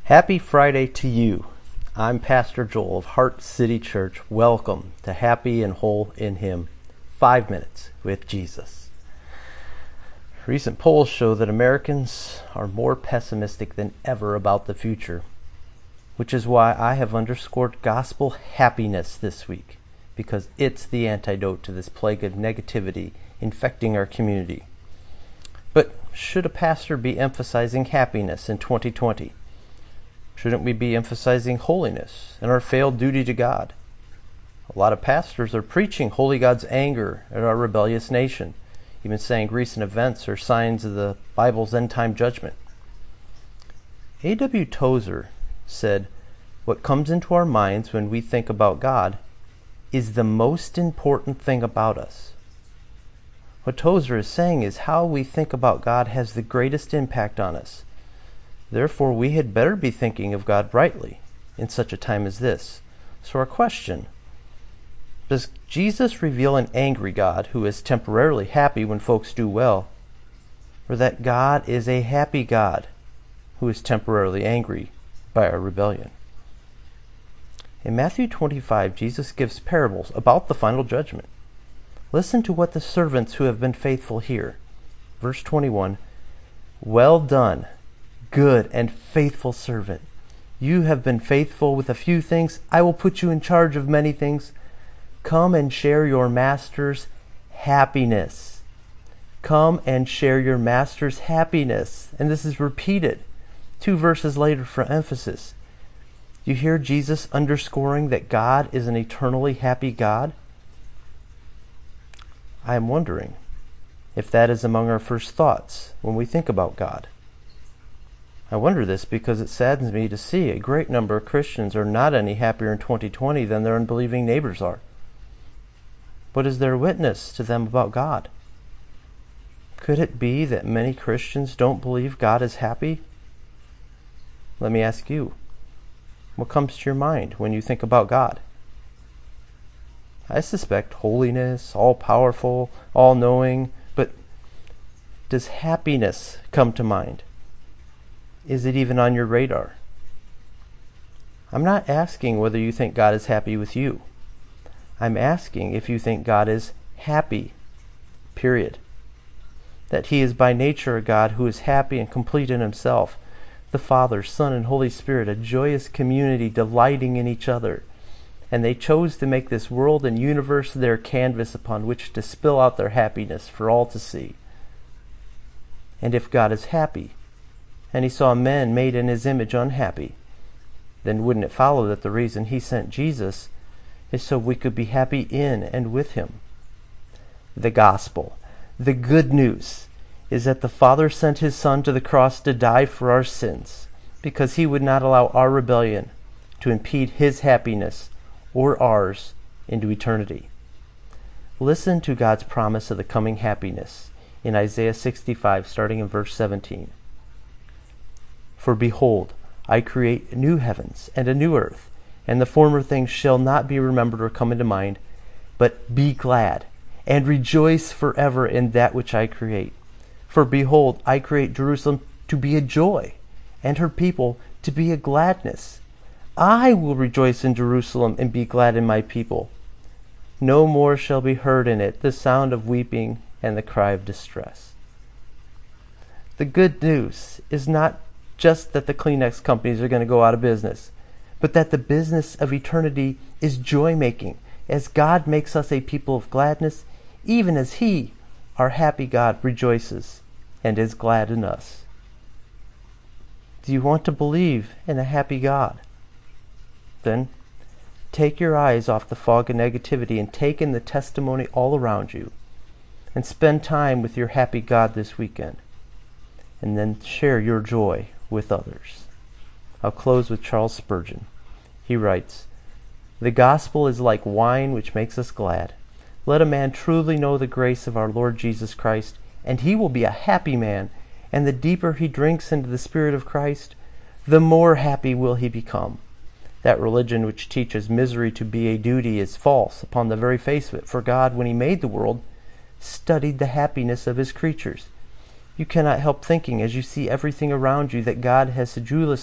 Happy Friday to you. I'm Pastor Joel of Heart City Church. Welcome to Happy and Whole in Him, 5 minutes with Jesus. Recent polls show that Americans are more pessimistic than ever about the future, which is why I have underscored gospel happiness this week, because it's the antidote to this plague of negativity infecting our community. But should a pastor be emphasizing happiness in 2020? Shouldn't we be emphasizing holiness and our failed duty to God? A lot of pastors are preaching holy God's anger at our rebellious nation, even saying recent events are signs of the Bible's end-time judgment. A.W. Tozer said, "What comes into our minds when we think about God is the most important thing about us." What Tozer is saying is how we think about God has the greatest impact on us. Therefore, we had better be thinking of God rightly in such a time as this. So our question, does Jesus reveal an angry God who is temporarily happy when folks do well, or that God is a happy God who is temporarily angry by our rebellion? In Matthew 25, Jesus gives parables about the final judgment. Listen to what the servants who have been faithful hear. Verse 21, "Well done, good and faithful servant. You have been faithful with a few things. I will put you in charge of many things. Come and share your master's happiness." Come and share your master's happiness. And this is repeated 2 verses later for emphasis. You hear Jesus underscoring that God is an eternally happy God? I am wondering if that is among our first thoughts when we think about God. I wonder this because it saddens me to see a great number of Christians are not any happier in 2020 than their unbelieving neighbors are. What is their witness to them about God? Could it be that many Christians don't believe God is happy? Let me ask you, what comes to your mind when you think about God? I suspect holiness, all-powerful, all-knowing, but does happiness come to mind? Is it even on your radar? I'm not asking whether you think God is happy with you. I'm asking if you think God is happy, period. That He is by nature a God who is happy and complete in Himself, the Father, Son, and Holy Spirit, a joyous community delighting in each other. And they chose to make this world and universe their canvas upon which to spill out their happiness for all to see. And if God is happy, and He saw men made in His image unhappy, then wouldn't it follow that the reason He sent Jesus is so we could be happy in and with Him? The gospel, the good news, is that the Father sent His Son to the cross to die for our sins, because He would not allow our rebellion to impede His happiness or ours into eternity. Listen to God's promise of the coming happiness in Isaiah 65, starting in verse 17. "For behold, I create new heavens and a new earth, and the former things shall not be remembered or come into mind, but be glad and rejoice forever in that which I create. For behold, I create Jerusalem to be a joy, and her people to be a gladness. I will rejoice in Jerusalem and be glad in my people. No more shall be heard in it the sound of weeping and the cry of distress." The good news is not just that the Kleenex companies are going to go out of business, but that the business of eternity is joy-making, as God makes us a people of gladness, even as He, our happy God, rejoices and is glad in us. Do you want to believe in a happy God? Then take your eyes off the fog of negativity and take in the testimony all around you, and spend time with your happy God this weekend, and then share your joy with others. I'll close with Charles Spurgeon. He writes, "The gospel is like wine which makes us glad. Let a man truly know the grace of our Lord Jesus Christ, and he will be a happy man, and the deeper he drinks into the Spirit of Christ, the more happy will he become. That religion which teaches misery to be a duty is false upon the very face of it, for God, when He made the world, studied the happiness of His creatures. You cannot help thinking, as you see everything around you, that God has sedulously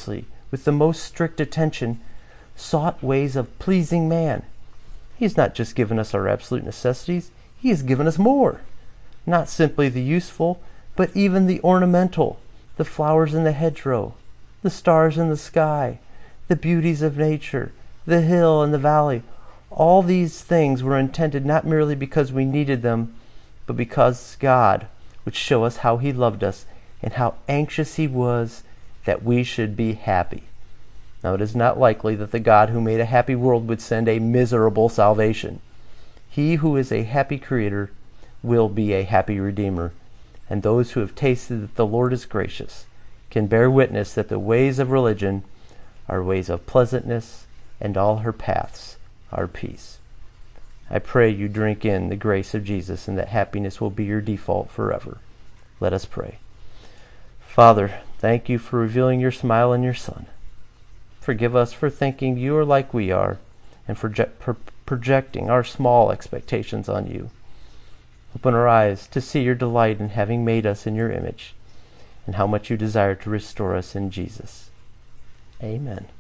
with the most strict attention, sought ways of pleasing man. He has not just given us our absolute necessities, he has given us more. Not simply the useful, but even the ornamental, the flowers in the hedgerow, the stars in the sky, the beauties of nature, the hill and the valley. All these things were intended not merely because we needed them, but because God would show us how he loved us and how anxious he was that we should be happy. Now, it is not likely that the God who made a happy world would send a miserable salvation. He who is a happy creator will be a happy redeemer, and those who have tasted that the Lord is gracious can bear witness that the ways of religion are ways of pleasantness, and all her paths are peace. I pray you drink in the grace of Jesus and that happiness will be your default forever. Let us pray. Father, thank you for revealing your smile in your Son. Forgive us for thinking you are like we are and for projecting our small expectations on you. Open our eyes to see your delight in having made us in your image and how much you desire to restore us in Jesus. Amen.